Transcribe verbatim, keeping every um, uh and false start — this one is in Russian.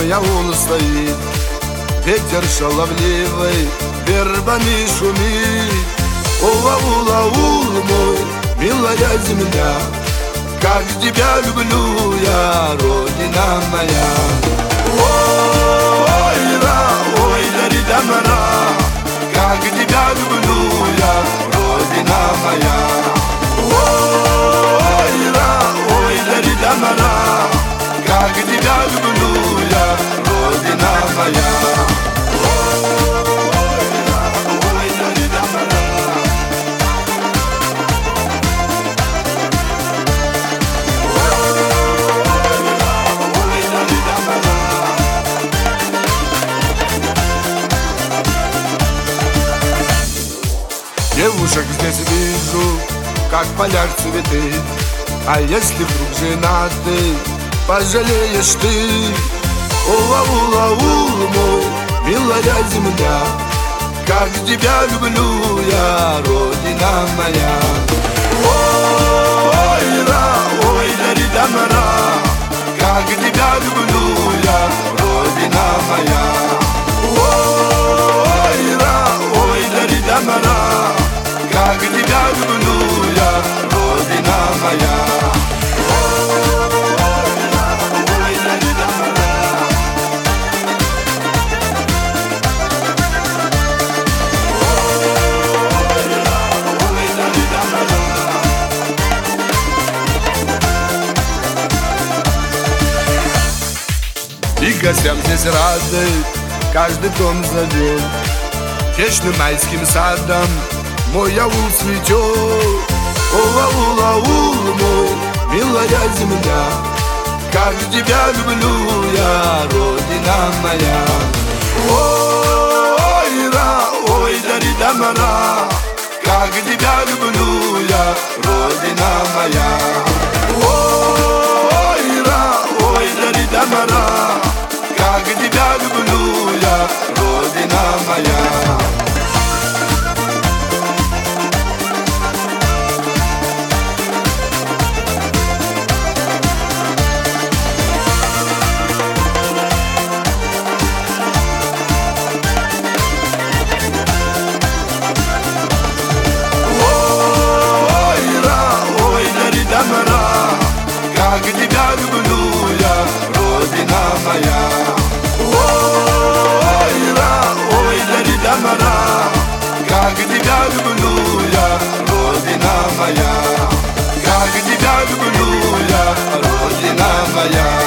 мой аул стоит, ветер шаловливый вербами шумит. О, аул, аул мой, милая земля, как тебя люблю я, родина моя. Ой, ра, ой, дарида мара, как тебя люблю я, родина моя. Ой, ра, ой, дарида мара, как тебя люблю я, родина моя. Девушек здесь вижу, как в полях цветы. А если вдруг женаты, пожалеешь ты. О, аул, аул мой, милая земля, как тебя люблю я, родина моя. Ой, ра, ой, дарида мара, как тебя люблю я, родина моя. Ой, ра, ой, дарида мара, как тебя люблю я, родина моя. И гостям здесь рады, каждый дом зовет вечным майским садом. Мой аул цветет. О, аул, аул мой, милая земля, как тебя люблю я, родина моя. Ой, ра, ой, дарида мара, как тебя люблю я, родина моя. Ой, ра, ой, дарида мара, как тебя люблю я, родина моя. Как тебя люблю я, родина моя. Ой, ра, ой, дарида мара, как тебя люблю я, родина моя. Как тебя люблю я, родина моя.